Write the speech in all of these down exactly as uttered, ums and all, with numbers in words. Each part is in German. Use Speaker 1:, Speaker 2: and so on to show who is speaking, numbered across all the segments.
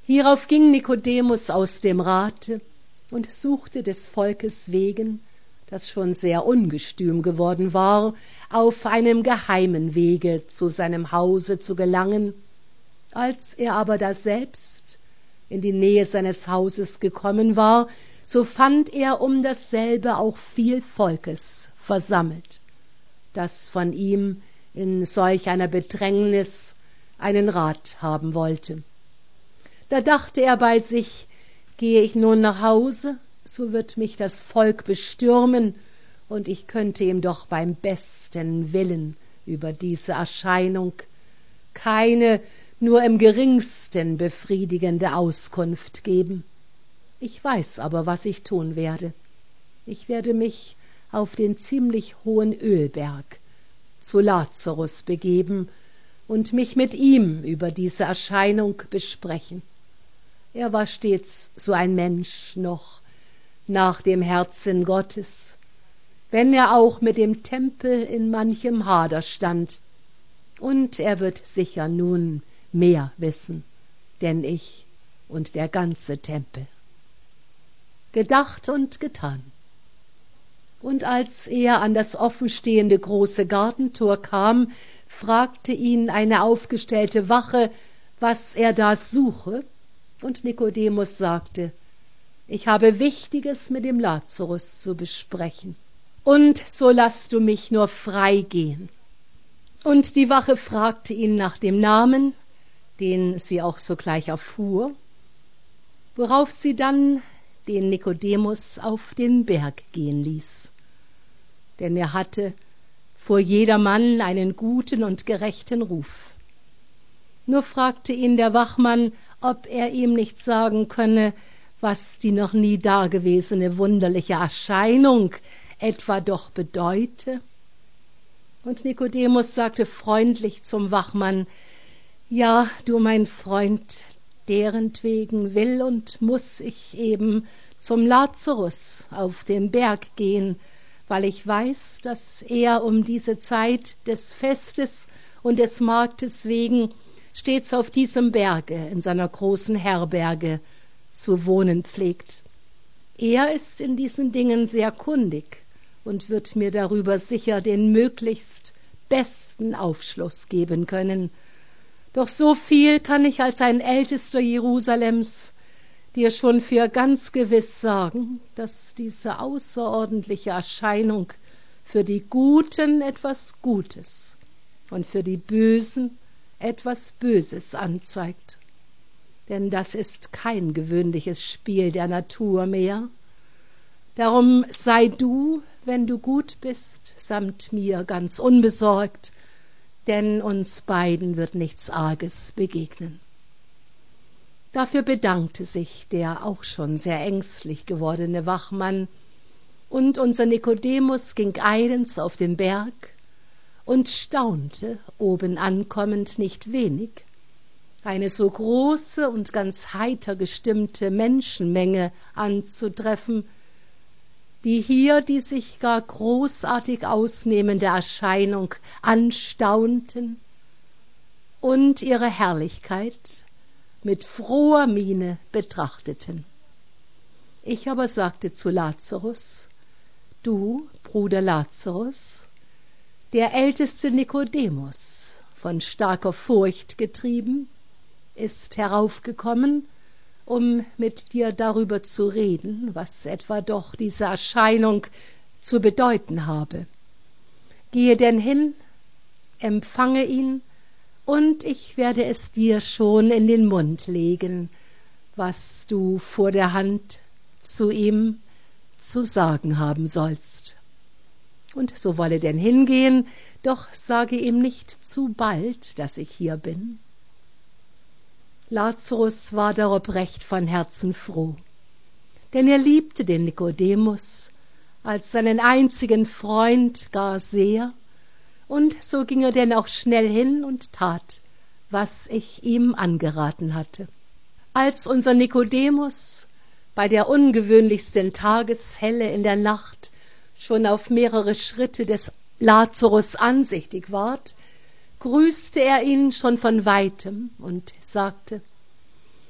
Speaker 1: Hierauf ging Nikodemus aus dem Rate und suchte des Volkes wegen, das schon sehr ungestüm geworden war, auf einem geheimen Wege zu seinem Hause zu gelangen. Als er aber daselbst in die Nähe seines Hauses gekommen war, so fand er um dasselbe auch viel Volkes versammelt, das von ihm in solch einer Bedrängnis einen Rat haben wollte. Da dachte er bei sich, gehe ich nun nach Hause, so wird mich das Volk bestürmen, und ich könnte ihm doch beim besten Willen über diese Erscheinung keine nur im geringsten befriedigende Auskunft geben. Ich weiß aber, was ich tun werde. Ich werde mich auf den ziemlich hohen Ölberg zu Lazarus begeben und mich mit ihm über diese Erscheinung besprechen. Er war stets so ein Mensch noch nach dem Herzen Gottes, wenn er auch mit dem Tempel in manchem Hader stand, und er wird sicher nun mehr wissen, denn ich und der ganze Tempel. Gedacht und getan. Und als er an das offenstehende große Gartentor kam, fragte ihn eine aufgestellte Wache, was er da suche, und Nikodemus sagte, ich habe Wichtiges mit dem Lazarus zu besprechen, und so lass du mich nur frei gehen. Und die Wache fragte ihn nach dem Namen, den sie auch sogleich erfuhr, worauf sie dann den Nikodemus auf den Berg gehen ließ. Denn er hatte vor jedermann einen guten und gerechten Ruf. Nur fragte ihn der Wachmann, ob er ihm nicht sagen könne, was die noch nie dagewesene wunderliche Erscheinung etwa doch bedeute. Und Nikodemus sagte freundlich zum Wachmann, ja, du mein Freund, derentwegen will und muß ich eben zum Lazarus auf den Berg gehen, weil ich weiß, dass er um diese Zeit des Festes und des Marktes wegen stets auf diesem Berge in seiner großen Herberge zu wohnen pflegt. Er ist in diesen Dingen sehr kundig und wird mir darüber sicher den möglichst besten Aufschluss geben können. Doch so viel kann ich als ein Ältester Jerusalems dir schon für ganz gewiss sagen, dass diese außerordentliche Erscheinung für die Guten etwas Gutes und für die Bösen etwas Böses anzeigt. Denn das ist kein gewöhnliches Spiel der Natur mehr. Darum sei du, wenn du gut bist, samt mir ganz unbesorgt, denn uns beiden wird nichts Arges begegnen. Dafür bedankte sich der auch schon sehr ängstlich gewordene Wachmann, und unser Nikodemus ging eilends auf den Berg und staunte, oben ankommend, nicht wenig, eine so große und ganz heiter gestimmte Menschenmenge anzutreffen, die hier die sich gar großartig ausnehmende Erscheinung anstaunten und ihre Herrlichkeit mit froher Miene betrachteten. Ich aber sagte zu Lazarus, du, Bruder Lazarus, der älteste Nikodemus, von starker Furcht getrieben, ist heraufgekommen, um mit dir darüber zu reden, was etwa doch diese Erscheinung zu bedeuten habe. Gehe denn hin, empfange ihn, und ich werde es dir schon in den Mund legen, was du vor der Hand zu ihm zu sagen haben sollst. Und so wolle denn hingehen, doch sage ihm nicht zu bald, dass ich hier bin. Lazarus war darob recht von Herzen froh, denn er liebte den Nikodemus als seinen einzigen Freund gar sehr, und so ging er denn auch schnell hin und tat, was ich ihm angeraten hatte. Als unser Nikodemus bei der ungewöhnlichsten Tageshelle in der Nacht schon auf mehrere Schritte des Lazarus ansichtig ward, grüßte er ihn schon von weitem und sagte,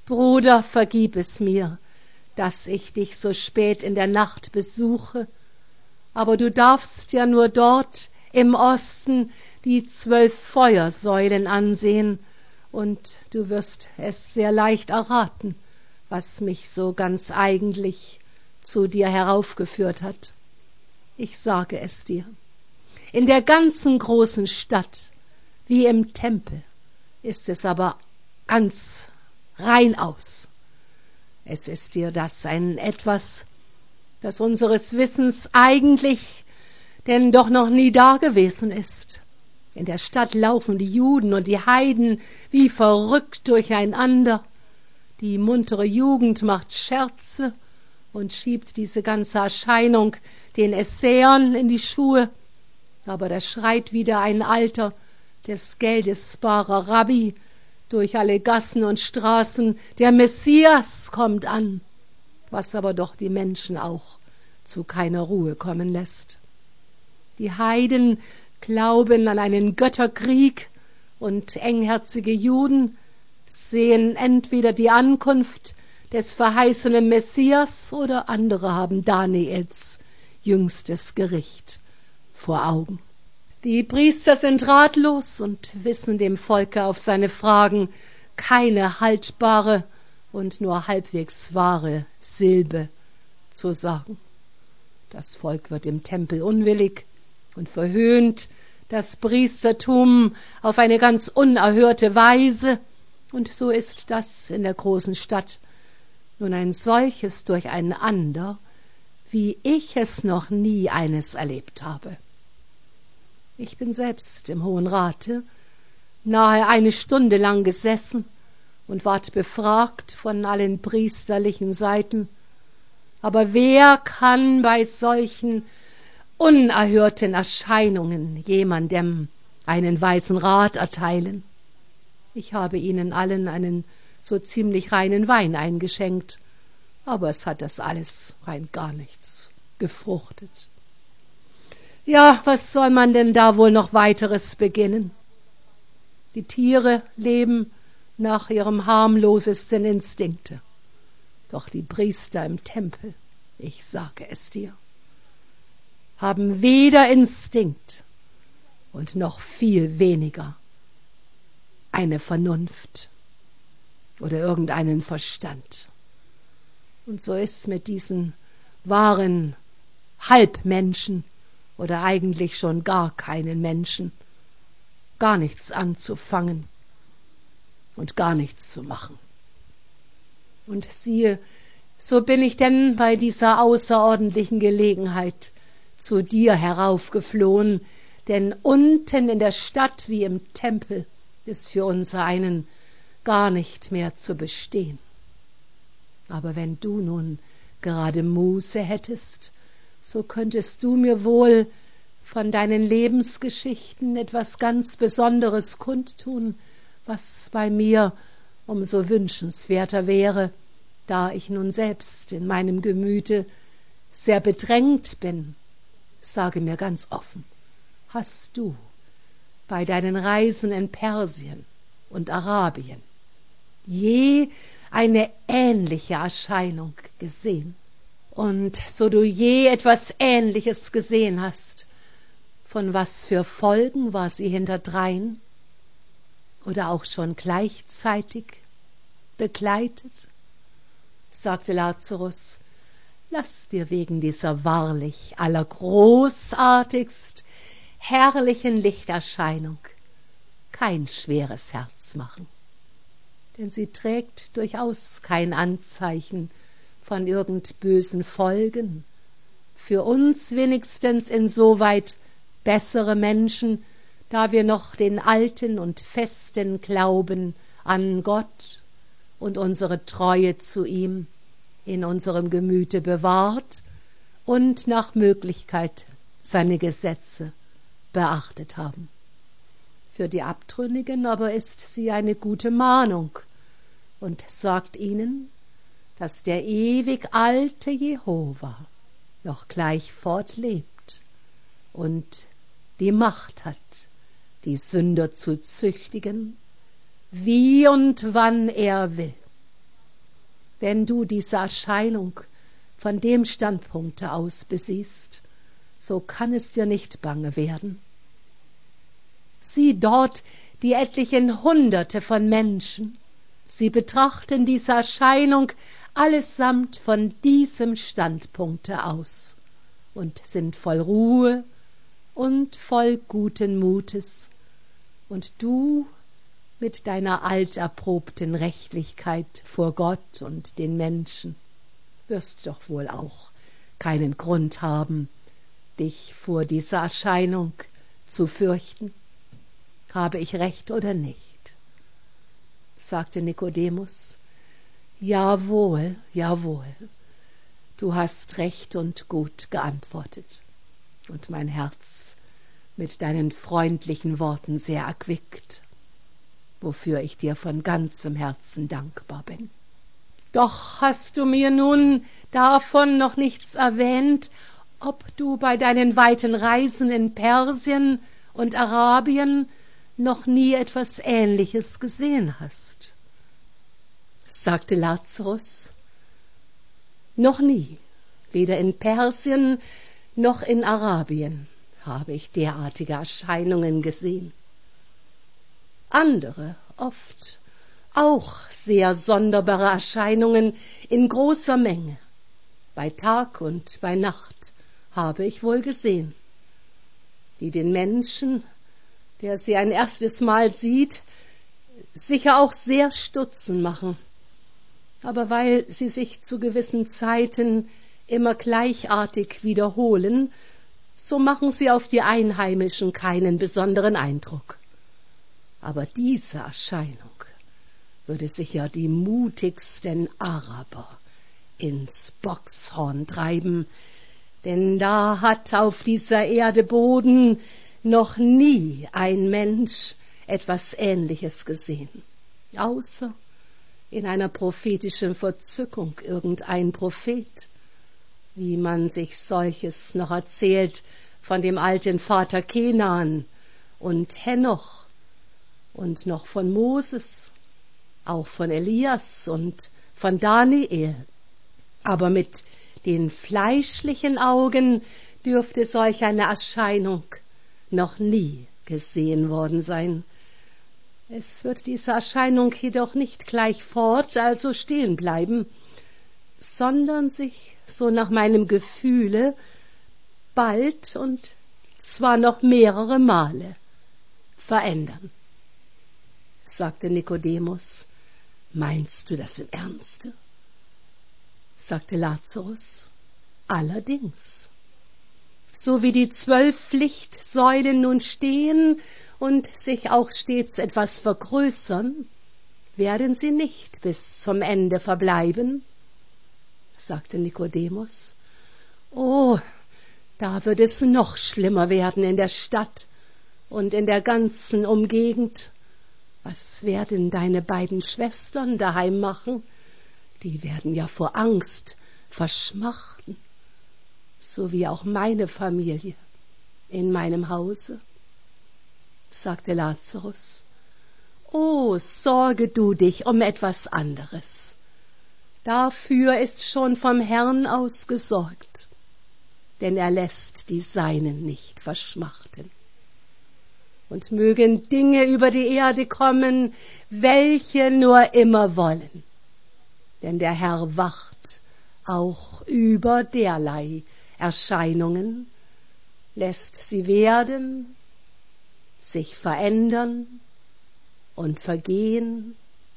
Speaker 1: Bruder, vergib es mir, dass ich dich so spät in der Nacht besuche, aber du darfst ja nur dort im Osten die zwölf Feuersäulen ansehen, und du wirst es sehr leicht erraten, was mich so ganz eigentlich zu dir heraufgeführt hat. Ich sage es dir, in der ganzen großen Stadt, wie im Tempel, ist es aber ganz rein aus. Es ist dir das ein etwas, das unseres Wissens eigentlich denn doch noch nie dagewesen ist. In der Stadt laufen die Juden und die Heiden wie verrückt durcheinander. Die muntere Jugend macht Scherze und schiebt diese ganze Erscheinung den Essäern in die Schuhe. Aber da schreit wieder ein alter, des Geldes barer Rabbi durch alle Gassen und Straßen, der Messias kommt an, was aber doch die Menschen auch zu keiner Ruhe kommen lässt. Die Heiden glauben an einen Götterkrieg, und engherzige Juden sehen entweder die Ankunft des verheißenen Messias oder andere haben Daniels jüngstes Gericht vor Augen. Die Priester sind ratlos und wissen dem Volke auf seine Fragen keine haltbare und nur halbwegs wahre Silbe zu sagen. Das Volk wird im Tempel unwillig und verhöhnt das Priestertum auf eine ganz unerhörte Weise, und so ist das in der großen Stadt nun ein solches Durcheinander, wie ich es noch nie eines erlebt habe. Ich bin selbst im Hohen Rate nahe eine Stunde lang gesessen und ward befragt von allen priesterlichen Seiten. Aber wer kann bei solchen unerhörten Erscheinungen jemandem einen weisen Rat erteilen? Ich habe ihnen allen einen so ziemlich reinen Wein eingeschenkt, aber es hat das alles rein gar nichts gefruchtet. Ja, was soll man denn da wohl noch weiteres beginnen? Die Tiere leben nach ihrem harmlosesten Instinkte. Doch die Priester im Tempel, ich sage es dir, haben weder Instinkt und noch viel weniger eine Vernunft oder irgendeinen Verstand. Und so ist mit diesen wahren Halbmenschen oder eigentlich schon gar keinen Menschen gar nichts anzufangen und gar nichts zu machen. Und siehe, so bin ich denn bei dieser außerordentlichen Gelegenheit zu dir heraufgeflohen, denn unten in der Stadt wie im Tempel ist für uns einen gar nicht mehr zu bestehen. Aber wenn du nun gerade Muße hättest, so könntest du mir wohl von deinen Lebensgeschichten etwas ganz Besonderes kundtun, was bei mir umso wünschenswerter wäre, da ich nun selbst in meinem Gemüte sehr bedrängt bin. Sage mir ganz offen, hast du bei deinen Reisen in Persien und Arabien je eine ähnliche Erscheinung gesehen? Und so du je etwas Ähnliches gesehen hast, von was für Folgen war sie hinterdrein oder auch schon gleichzeitig begleitet? Sagte Lazarus, lass dir wegen dieser wahrlich allergroßartigst herrlichen Lichterscheinung kein schweres Herz machen, denn sie trägt durchaus kein Anzeichen von irgend bösen Folgen, für uns wenigstens insoweit bessere Menschen, da wir noch den alten und festen Glauben an Gott und unsere Treue zu ihm in unserem Gemüte bewahrt und nach Möglichkeit seine Gesetze beachtet haben. Für die Abtrünnigen aber ist sie eine gute Mahnung und sagt ihnen, dass der ewig alte Jehova noch gleich fortlebt und die Macht hat, die Sünder zu züchtigen, wie und wann er will. wenn du diese Erscheinung von dem Standpunkte aus besiehst, so kann es dir nicht bange werden. Sieh dort die etlichen Hunderte von Menschen. Sie betrachten diese Erscheinung allesamt von diesem Standpunkte aus und sind voll Ruhe und voll guten Mutes. Und du mit deiner alterprobten Rechtlichkeit vor Gott und den Menschen wirst doch wohl auch keinen Grund haben, dich vor dieser Erscheinung zu fürchten. Habe ich recht oder nicht? Sagte Nikodemus. Jawohl, jawohl, du hast recht und gut geantwortet und mein Herz mit deinen freundlichen Worten sehr erquickt, wofür ich dir von ganzem Herzen dankbar bin. Doch hast du mir nun davon noch nichts erwähnt, ob du bei deinen weiten Reisen in Persien und Arabien noch nie etwas Ähnliches gesehen hast, sagte Lazarus. Noch nie, weder in Persien noch in Arabien habe ich derartige Erscheinungen gesehen. Andere, oft auch sehr sonderbare Erscheinungen in großer Menge, bei Tag und bei Nacht, habe ich wohl gesehen, die den Menschen, der sie ein erstes Mal sieht, sicher auch sehr stutzen machen. Aber weil sie sich zu gewissen Zeiten immer gleichartig wiederholen, so machen sie auf die Einheimischen keinen besonderen Eindruck. Aber diese Erscheinung würde sicher die mutigsten Araber ins Bockshorn treiben, denn da hat auf dieser Erde Boden noch nie ein Mensch etwas Ähnliches gesehen, außer in einer prophetischen Verzückung irgendein Prophet, wie man sich solches noch erzählt von dem alten Vater Kenan und Henoch und noch von Moses, auch von Elias und von Daniel. Aber mit den fleischlichen Augen dürfte solch eine Erscheinung noch nie gesehen worden sein. Es wird diese Erscheinung jedoch nicht gleich fort, also stehen bleiben, sondern sich, so nach meinem Gefühle, bald und zwar noch mehrere Male verändern, sagte Nikodemus. Meinst du das im Ernste? Sagte Lazarus. Allerdings. So wie die zwölf Lichtsäulen nun stehen und sich auch stets etwas vergrößern, werden sie nicht bis zum Ende verbleiben, sagte Nikodemus. Oh, da wird es noch schlimmer werden in der Stadt und in der ganzen Umgegend. Was werden deine beiden Schwestern daheim machen? Die werden ja vor Angst verschmachten, so wie auch meine Familie in meinem Hause, sagte Lazarus. Oh, sorge du dich um etwas anderes. Dafür ist schon vom Herrn aus gesorgt, denn er lässt die Seinen nicht verschmachten. Und mögen Dinge über die Erde kommen, welche nur immer wollen, denn der Herr wacht auch über derlei Erscheinungen, lässt sie werden, sich verändern und vergehen,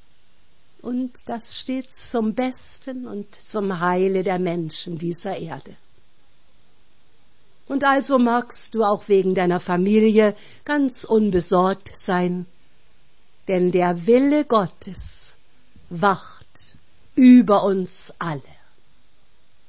Speaker 1: und das steht zum Besten und zum Heile der Menschen dieser Erde. Und also magst du auch wegen deiner Familie ganz unbesorgt sein, denn der Wille Gottes wacht über uns alle.